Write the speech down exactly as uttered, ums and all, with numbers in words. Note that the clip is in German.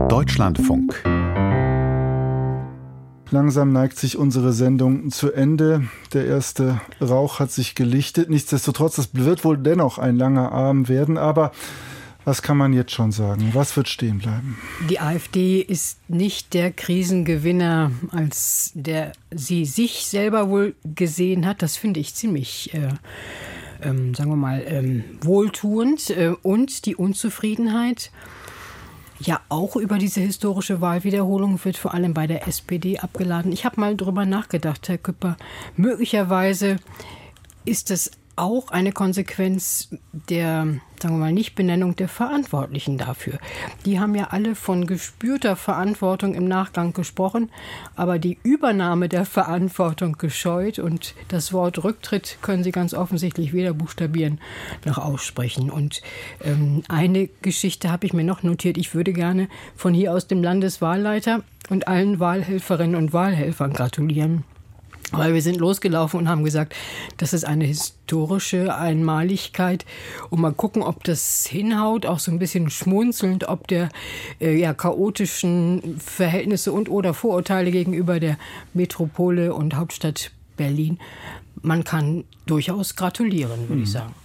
Deutschlandfunk. Langsam neigt sich unsere Sendung zu Ende. Der erste Rauch hat sich gelichtet. Nichtsdestotrotz, es wird wohl dennoch ein langer Abend werden. Aber was kann man jetzt schon sagen? Was wird stehen bleiben? Die AfD ist nicht der Krisengewinner, als der sie sich selber wohl gesehen hat. Das finde ich ziemlich, äh, ähm, sagen wir mal, ähm, wohltuend. Äh, und die Unzufriedenheit, ja, auch über diese historische Wahlwiederholung wird vor allem bei der S P D abgeladen. Ich habe mal drüber nachgedacht, Herr Küpper. Möglicherweise ist das auch eine Konsequenz der, sagen wir mal, Nichtbenennung der Verantwortlichen dafür. Die haben ja alle von gespürter Verantwortung im Nachgang gesprochen, aber die Übernahme der Verantwortung gescheut, und das Wort Rücktritt können sie ganz offensichtlich weder buchstabieren noch aussprechen. Und ähm, eine Geschichte habe ich mir noch notiert. Ich würde gerne von hier aus dem Landeswahlleiter und allen Wahlhelferinnen und Wahlhelfern gratulieren. Weil wir sind losgelaufen und haben gesagt, das ist eine historische Einmaligkeit. Und mal gucken, ob das hinhaut, auch so ein bisschen schmunzelnd, ob der äh, ja, chaotischen Verhältnisse und oder Vorurteile gegenüber der Metropole und Hauptstadt Berlin, man kann durchaus gratulieren, würde hm. ich sagen.